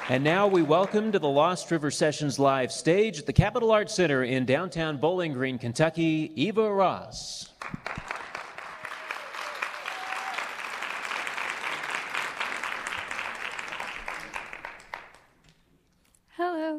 And now we welcome to the Lost River Sessions live stage at the Capitol Arts Center in downtown Bowling Green, Kentucky, Eva Ross. Hello.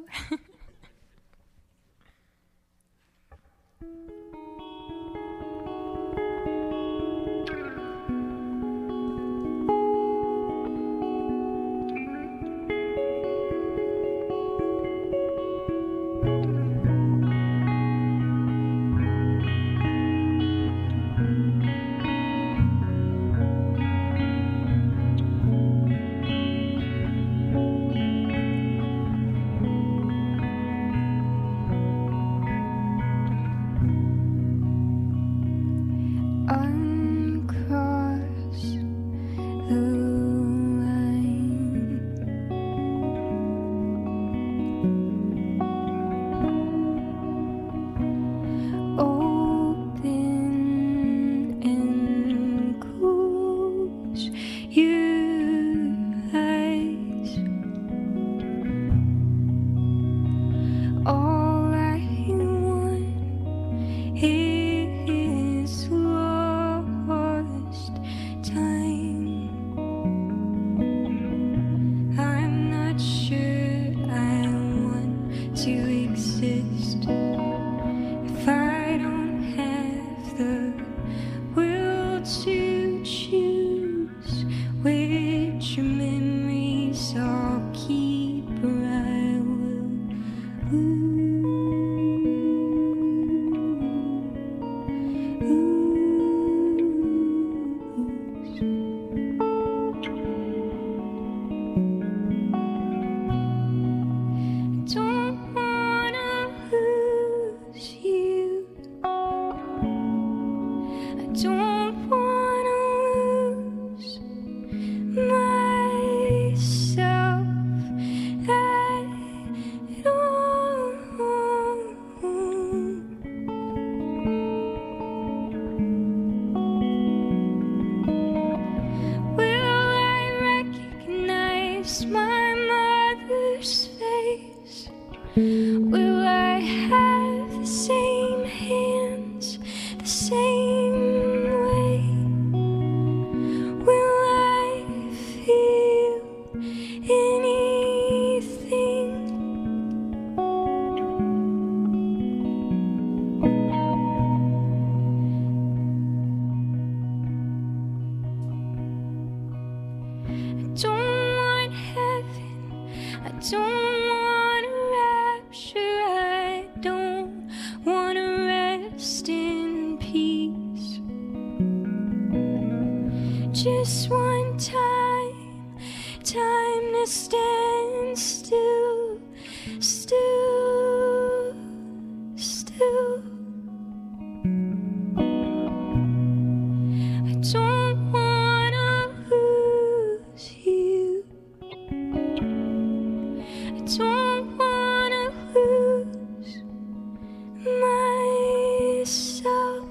Just one time to stand still, still, still. I don't wanna lose you. I don't wanna lose myself.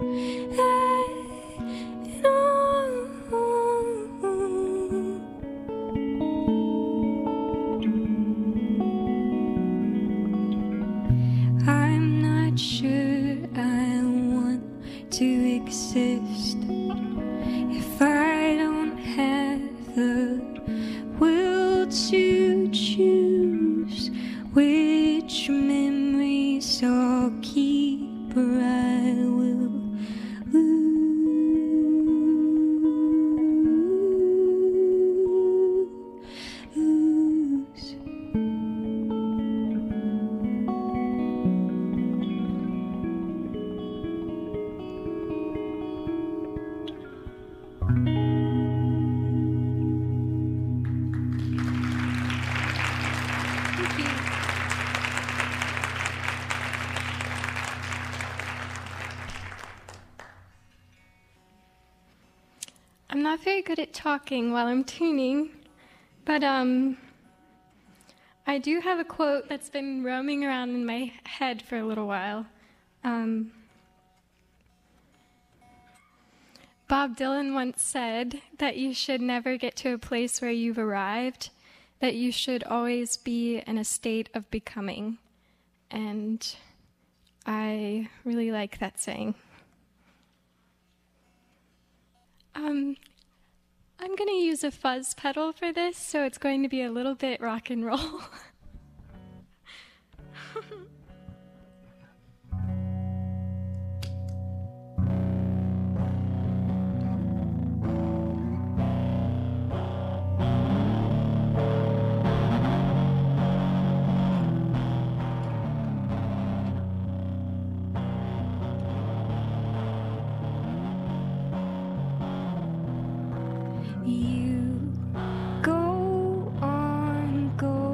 I'm not sure I want to exist if I don't have the will to choose which memories I'll keep or I will lose. I'm not very good at talking while I'm tuning, but I do have a quote that's been roaming around in my head for a little while. Bob Dylan once said that you should never get to a place where you've arrived that you should always be in a state of becoming. And I really like that saying. I'm going to use a fuzz pedal for this, so it's going to be a little bit rock and roll. You go on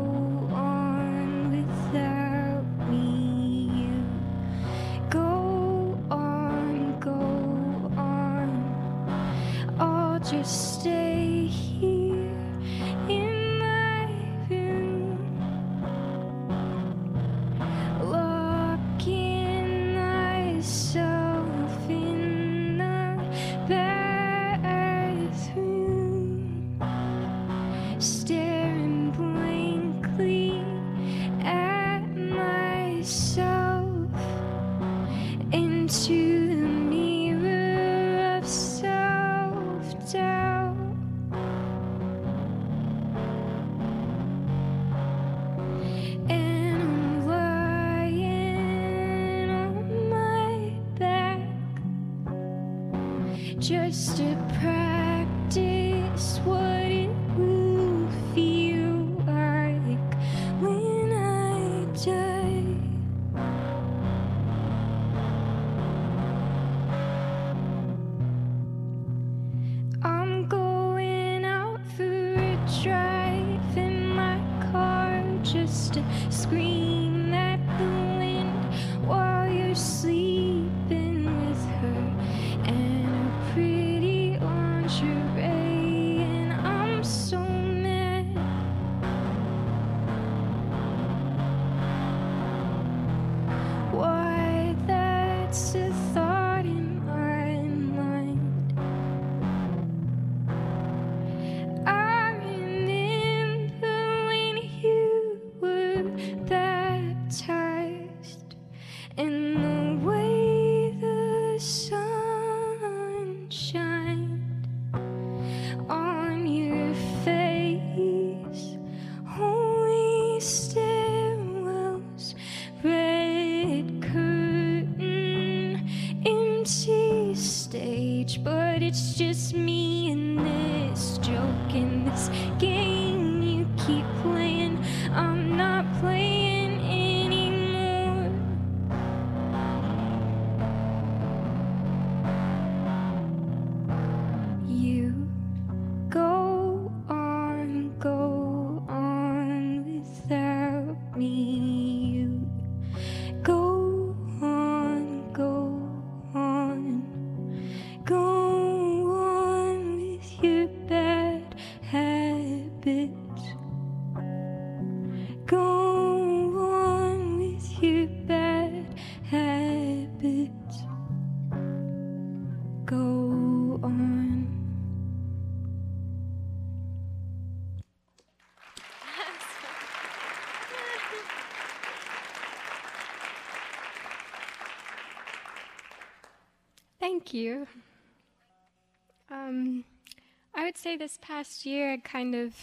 without me. You go on. I'll just stay here in my room, locking myself in the bathroom, staring blankly at myself into the mirror of self-doubt. And I'm lying on my back just to practice what it will feel like when I die. I'm going out for a drive in my car just to scream at the wind while you're sleeping with her and a pretty lingerie. And I'm so mad. Why, that's a thought in my mind. I remember when you were baptized, and the way the sun shined on your face. Holy stairwells, red curtain, empty stage, but it's just me and this joke in this game you keep playing. I'm not playing anymore. You go on without me. You go on with your bad habits. Go on with your bad habits. Go on. Thank you. I would say this past year I kind of,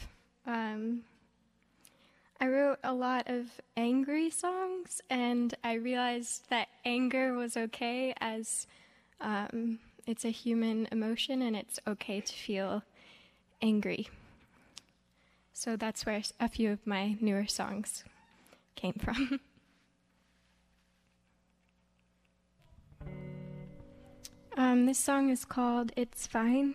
I wrote a lot of angry songs, and I realized that anger was okay as it's a human emotion and it's okay to feel angry. So that's where a few of my newer songs came from. This song is called It's Fine.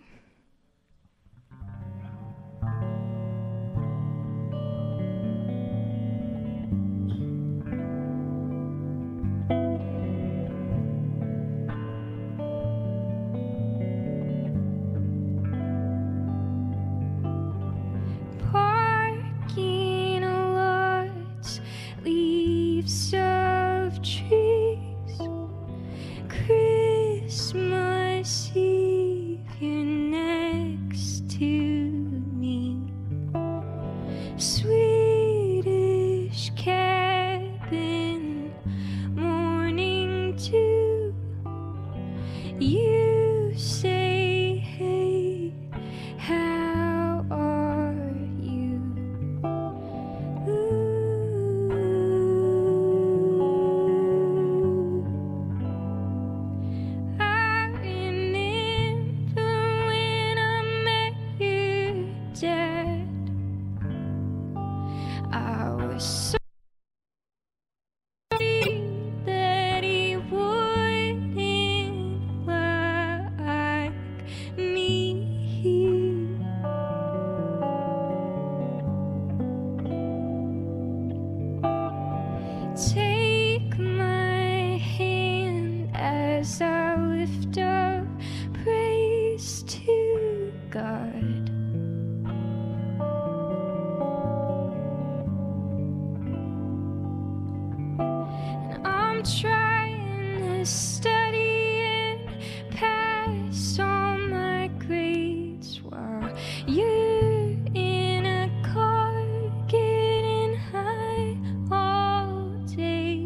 Parking lots, leaves of trees, Christmas Eve, you Swedish cabin, morning dew. You say, hey, how are you? Ooh. I remember when I met your dad. I was so sorry that he wouldn't like me. Take my hand as I lift up praise to God. I'm trying to study and pass all my grades while you're in a car getting high all day,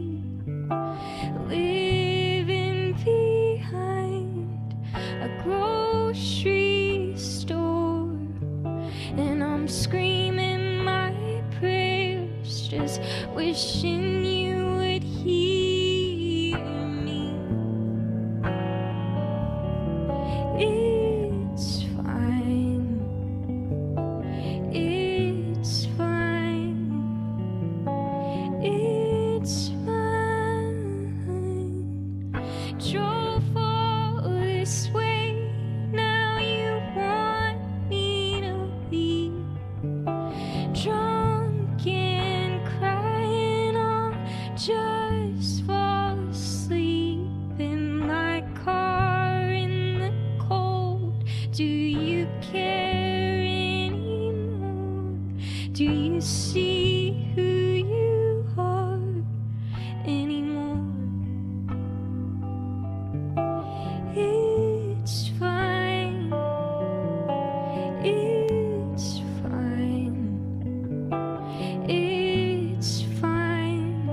living behind a grocery store, and I'm screaming my prayers, just wishing you would hear me. It's fine. It's fine. It's fine. Drove all this way, now you want me to leave. Drunk and crying, I'll just fall asleep in my car in the cold. Do you care anymore? Do you see who you are anymore? It's fine. It's fine. It's fine.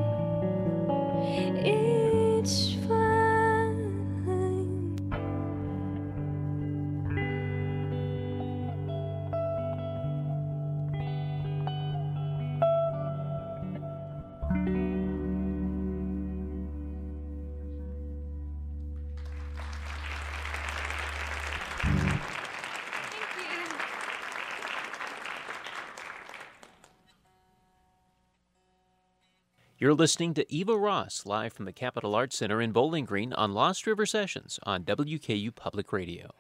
It's fine. You're listening to Eva Ross live from the Capitol Arts Center in Bowling Green on Lost River Sessions on WKU Public Radio.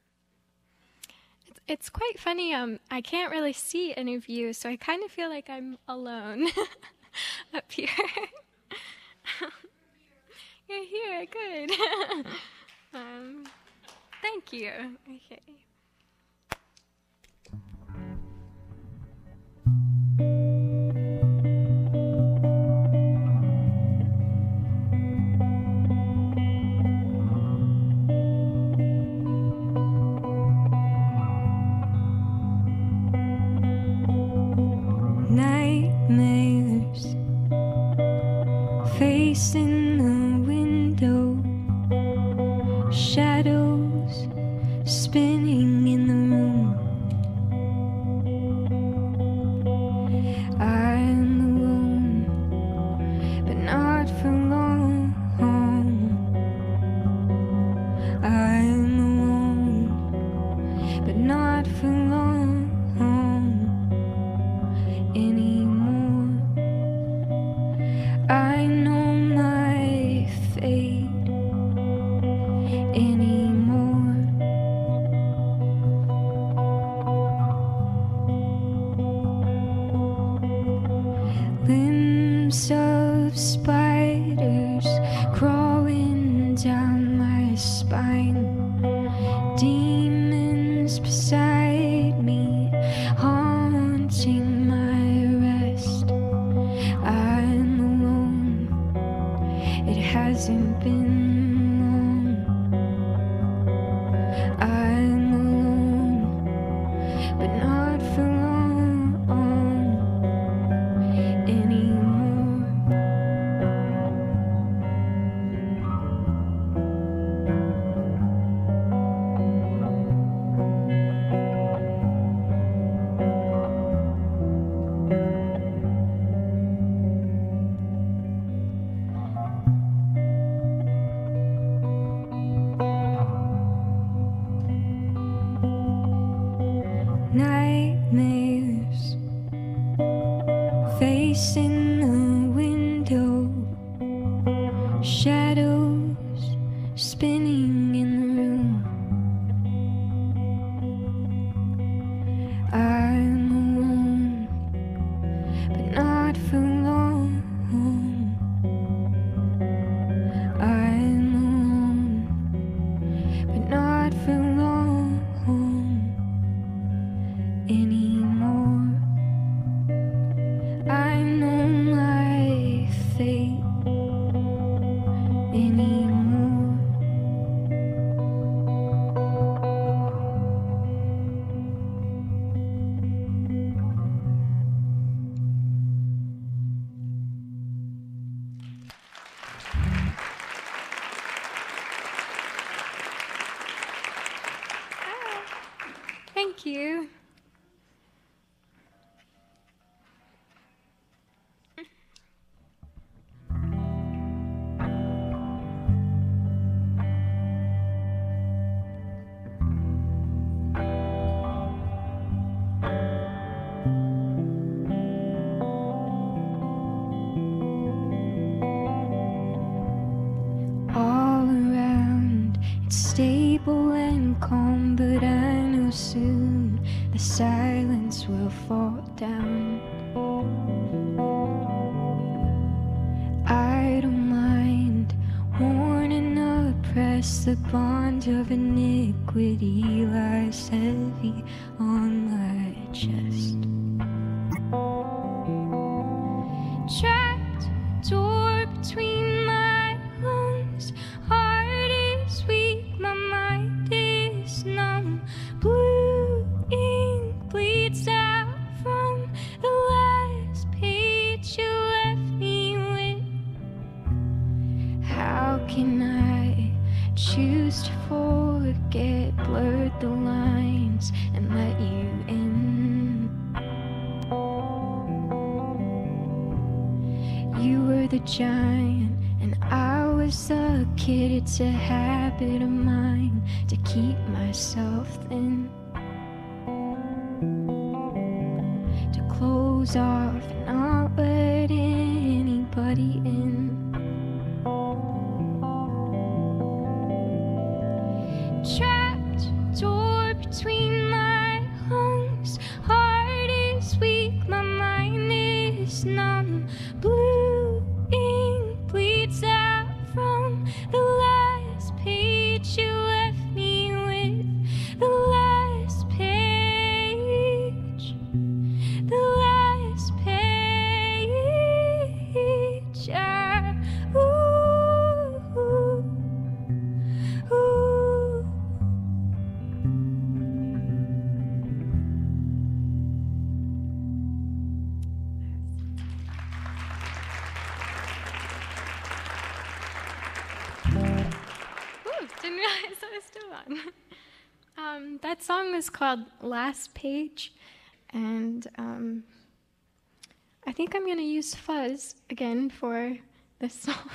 It's quite funny. I can't really see any of you, so I kind of feel like I'm alone up here. You're here, good. Thank you. Okay. Nightmares facing the window, shadows spinning in the room. I'm alone, but not for long. I'm alone, but not for long anymore. I know my fate anymore. Limbs of spiders crawling down my spine, demons beside me haunting my rest. I'm alone, it hasn't been long. I'm alone, but not for long face in the window, shadows spinning in the room. I'm alone, but not for long. I'm alone, but not for long anymore. I know my fate anymore. Thank you. All around, it's stable and calm, but I know soon the silence will fall down. I don't mind, worn and oppressed, the bond of iniquity lies heavy on my chest. Trapped, door between my lungs, heart is weak, my mind is numb. Blue ink bleeds out from the last page you left me with. How can I choose to forget, blurred the lines and let you in? You were the giant and I was the kid. It's a habit of mine to keep myself thin, to close off and not let anybody in. Trapped, door between my lungs, heart is weak, my mind is numb. Blue ink bleeds out from the last page you left me with. The last page, the last page. Didn't realize I was still on. That song is called Last Page, and I think I'm going to use fuzz again for this song.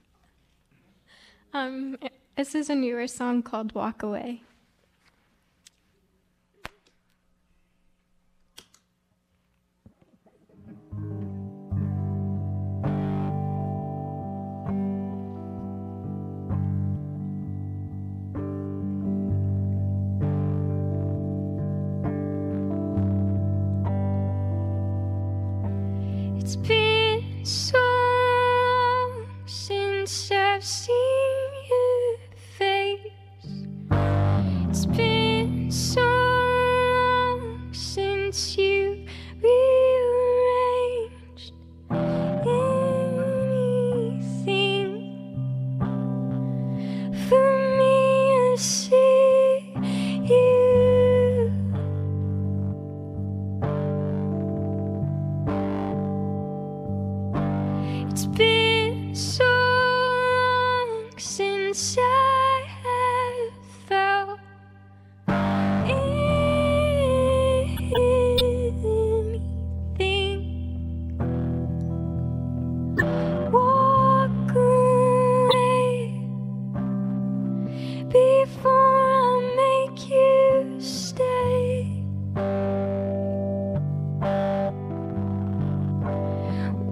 This is a newer song called Walk Away. It's been so long since I've seen your face. It's been so long since you rearranged anything for me to see you. It's been so long since I have felt anything. Walk away before I make you stay.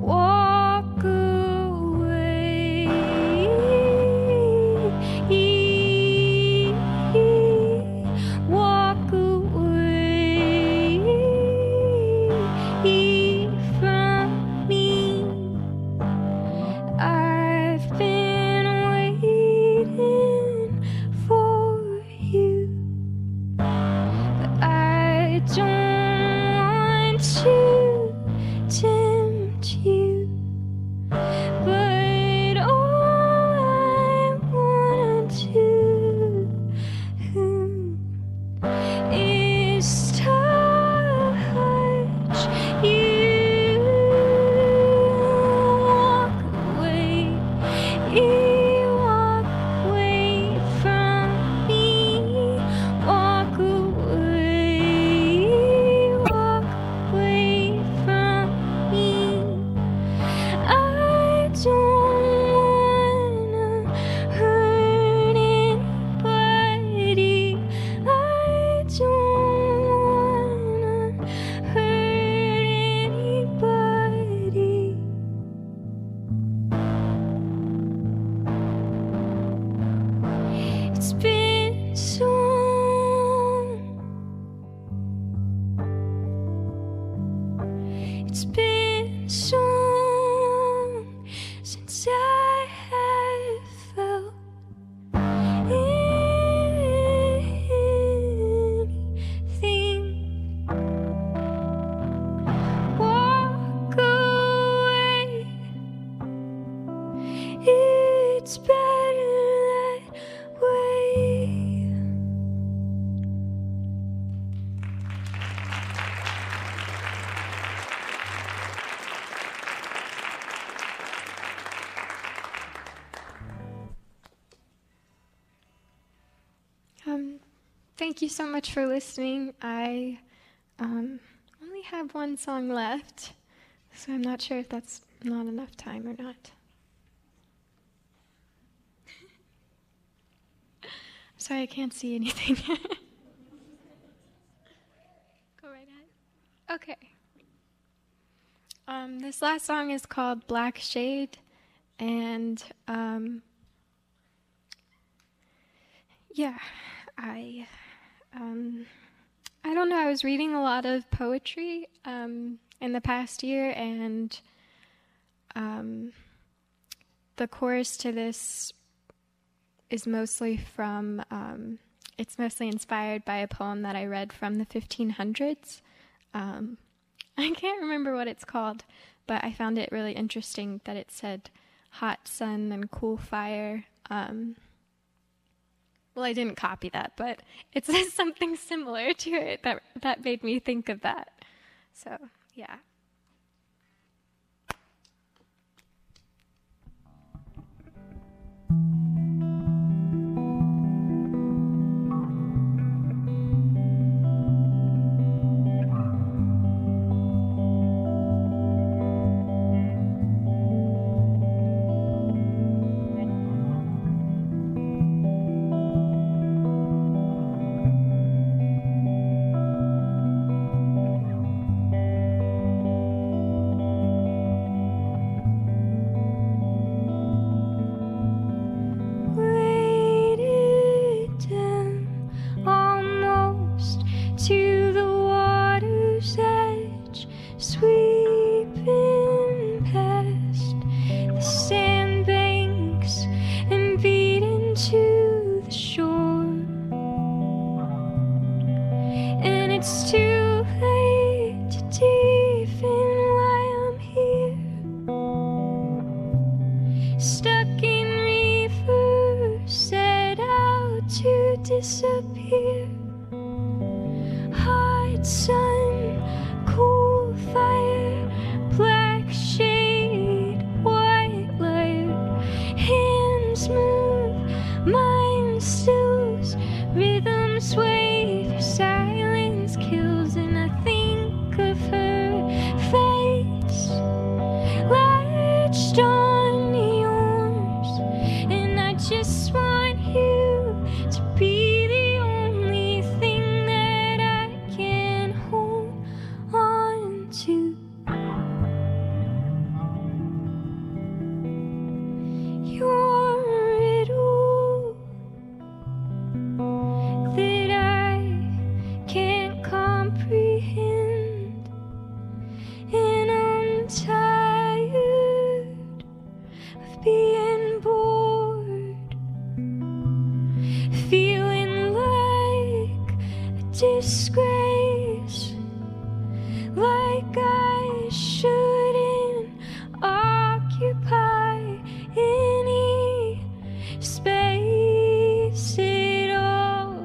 thank you so much for listening. I only have one song left, so I'm not sure if that's not enough time or not. Sorry, I can't see anything. Go right ahead. Okay. This last song is called Black Shade, and I don't know, I was reading a lot of poetry in the past year, and the chorus to this is mostly from, it's mostly inspired by a poem that I read from the 1500s. I can't remember what it's called, but I found it really interesting that it said hot sun and cool fire. Well, I didn't copy that, but it says something similar to it that made me think of that. So, yeah. Disappear. Hot sun, cool fire, black shade, white light. Hands move, mind stills, rhythm sway, silence kills, and I think of her face latched on yours, and I just want you to be the only thing that I can hold on to. Your riddle that I can't comprehend, and I'm tired of being bored, feeling like a disgrace, like I shouldn't occupy any space at all.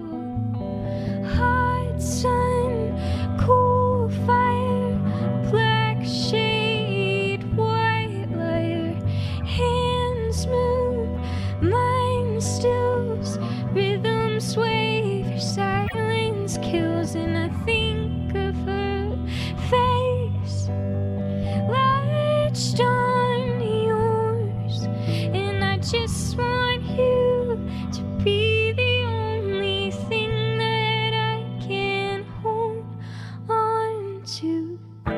Hot sun, cool fire, black shade, white light. Hands move, mind stills, rhythm sway, silence kills, and I think of her face latched on yours, and I just want you to be the only thing that I can hold on to.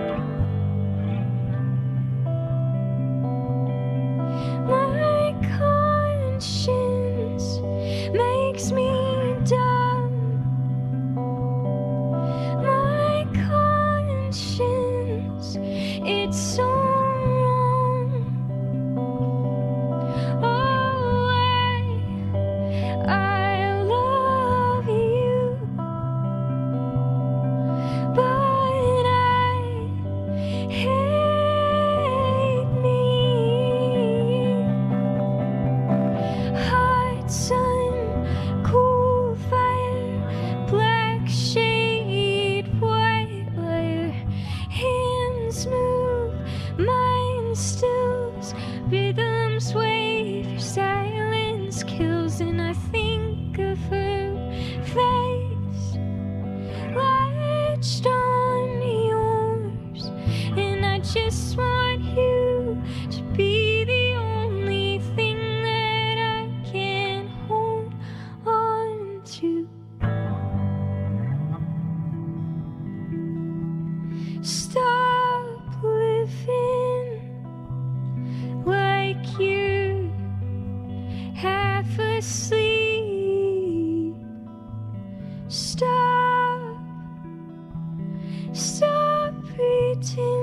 My conscience makes me dumb. My conscience, it's so wrong. Oh, I love you, but I hate me. Hot sun, cool fire, black shade, white light. Hands move, just want you to be the only thing that I can hold on to. Stop living like you're half asleep. Stop pretending